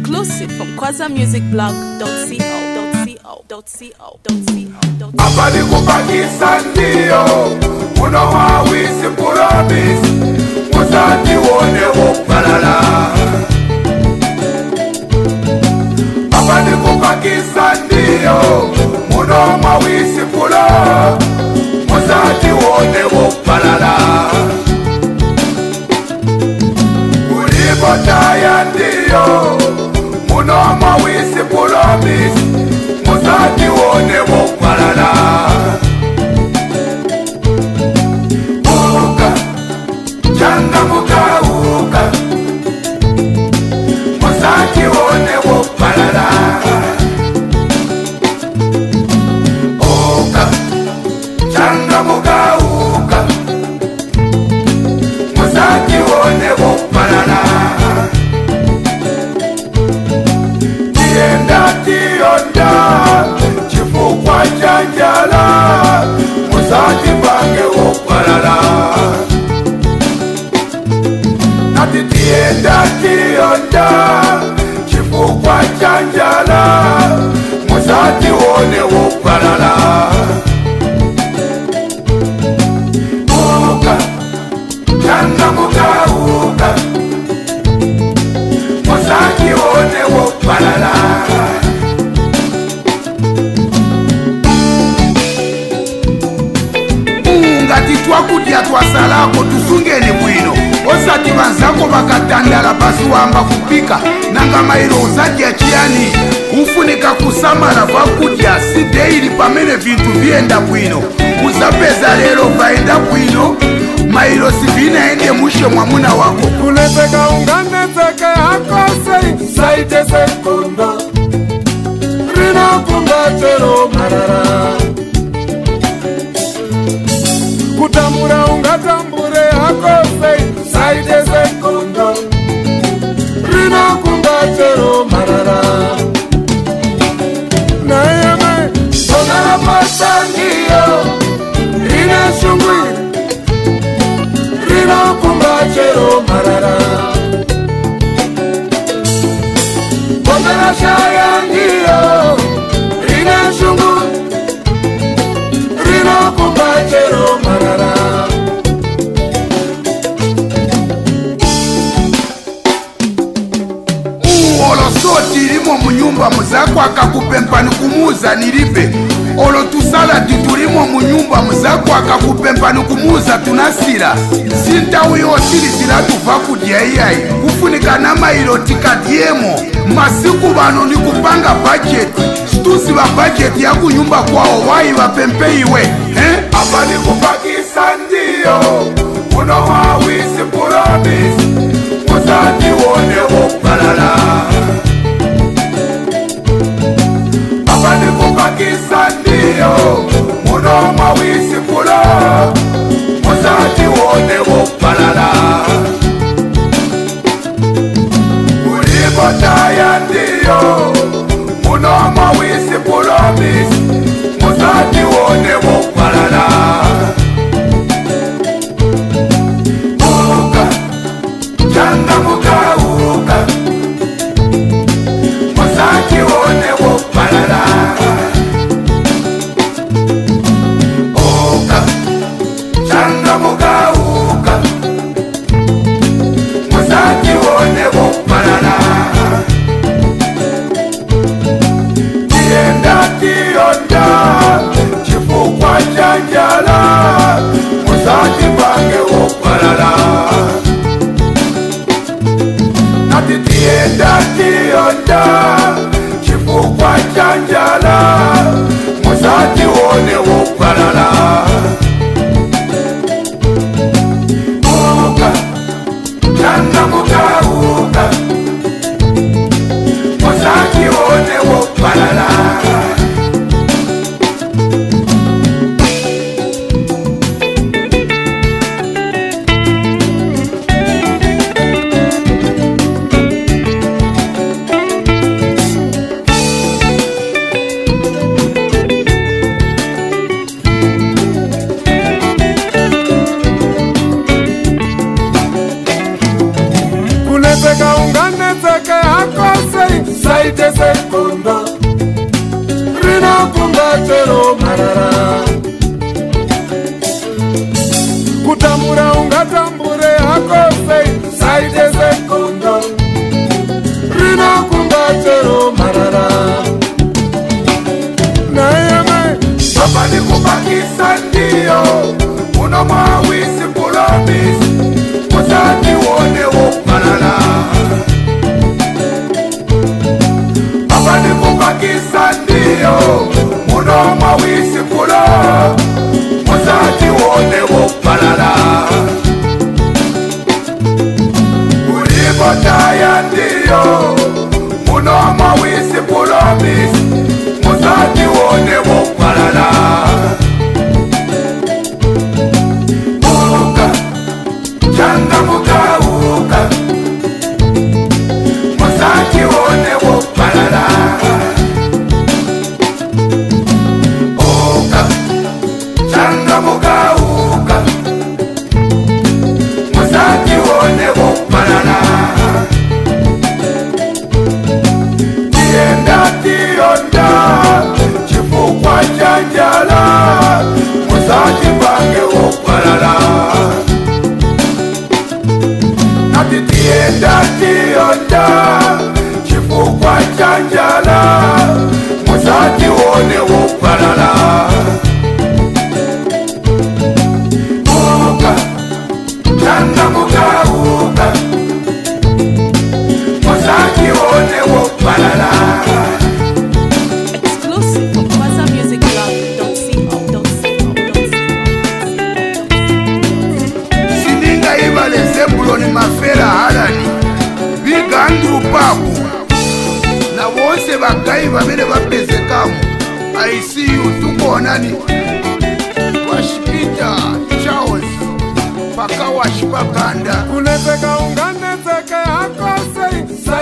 Exclusive from kwazamusicblog.co.co. Abali kupakisa ndio unawawisi promise muzati wone wopalala. Abali kupakisa ndio unawawisi promise muzati wone wopalala. Ulipotaya ndio unawawisi promise muzati wone wopalala. Uka changa muka uka muzati wone wopalala. Uka changa muka uka muzati wone wopalala. Tienda tionda chifukwa chanjala muzati bange wopalala. Nati tienda tionda chifukwa chanjala muzati wone wopalala. Uka changa muka uka muzati wone wopalala. Ngati twakudya twasalako tusungene bwino osati banzako bakatandala basi wamba kupika nanga mairo uzadya chiyani ufunika kusamala vakudya si daily pamene vintu vyenda bwino uzapeza lero vaenda bwino mairo sivinaende mushe mwamuna wako kulepeka unganetseke akose saite sekundo rina kumbatero marara kutambura ungatambure akose saite sekundo rina kumbatero marara nayeme tongala pasangiyo rina shungwiri rina kumbatero marara tongala shayangiyo rina shungwiri rina kumbatero marara. Olosoti limo munyumba muzako akakupempa nikumuza nilipe. Olo tusala titulimo munyumba muzako akakupempa nikumuza tunasila. Sinta uyo sili zila tuva kudya iyai. Kufunika na mailo tikadiemo. Masiku bano ni kupanga budget. Stusi wa budget ya kunyumba kwao wai wapempe iwe. Abali kupakisa ndio unawawisi promise muzati wone wopalala. Abali kupakisa ndio unawawisi promise muzati wone wopalala. Ulipotaya ndio unawawisi promise muzati wone wopalala. Uka changa muka uka muzati wone wopalala. Uka changa muka uka muzati wone wopalala. Tienda tio chero marara. Kutambura ungatambure hako sei saite sekondo rina kumba chero marara. Nayame Papa ni kubakisa ndio Uno mawisi kulobisi Musati wone woparala Papa ni kubakisa ndio Uno mawisi kulo Musati wone woparala Ulibotaya ndio Uno mawisi kulobisi Musati wone woparala Uka Changa muka uka Musati wone woparala Uka Changa muka uka Musati wone woparala Tienda tionda Chifukwa chanjala Musati bange woparala Nati tienda tionda Chifukwa chanjala Musati wone woparala Uka Changa muka uka Musati wone woparala Exclusive from KwazaMusicBlog.co. Sininga ibale Zebuloni Mafera Harani Big Andrew Papu Na wose bagayi babele bapezekamu I see you tukonani Washipita Charles Paka washipakanda kuneteka unganeteke hako sei